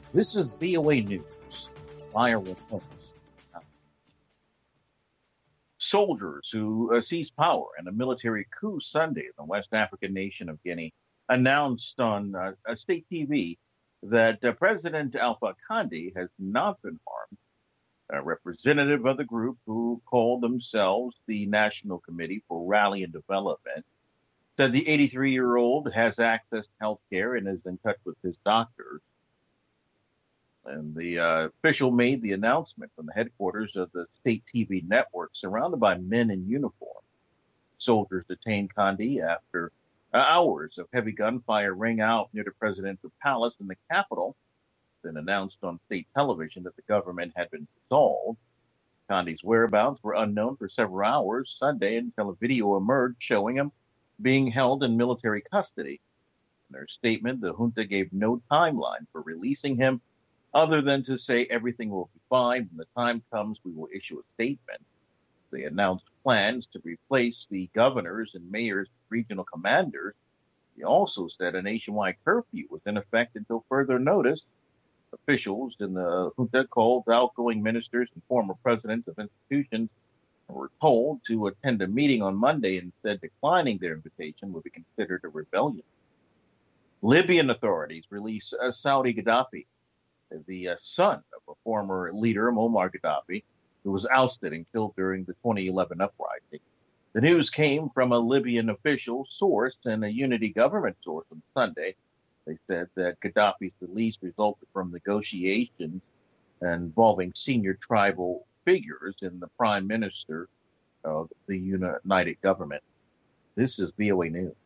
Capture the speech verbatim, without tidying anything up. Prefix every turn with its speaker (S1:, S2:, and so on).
S1: This is V O A News. Fire reports. Soldiers who uh, seized power in a military coup Sunday in the West African nation of Guinea announced on uh, uh, state T V that uh, President Alpha Conde has not been harmed. A representative of the group, who called themselves the National Committee for Rally and Development, said the eighty-three-year-old has access to health care and is in touch with his doctors. And the uh, official made the announcement from the headquarters of the state T V network, surrounded by men in uniform. Soldiers detained Conde after uh, hours of heavy gunfire rang out near the presidential palace in the capital, then announced on state television that the government had been dissolved. Conde's whereabouts were unknown for several hours Sunday until a video emerged showing him being held in military custody. In their statement, the junta gave no timeline for releasing him, other than to say everything will be fine. When the time comes, we will issue a statement. They announced plans to replace the governors and mayors and regional commanders. They also said a nationwide curfew was in effect until further notice. Officials in the junta called outgoing ministers and former presidents of institutions and were told to attend a meeting on Monday and said declining their invitation would be considered a rebellion. Libyan authorities released uh, Saudi Gaddafi, the uh, son of a former leader, Muammar Gaddafi, who was ousted and killed during the twenty eleven uprising. The news came from a Libyan official source and a unity government source on Sunday. They said that Gaddafi's release resulted from negotiations involving senior tribal figures and the prime minister of the united government. This is V O A News.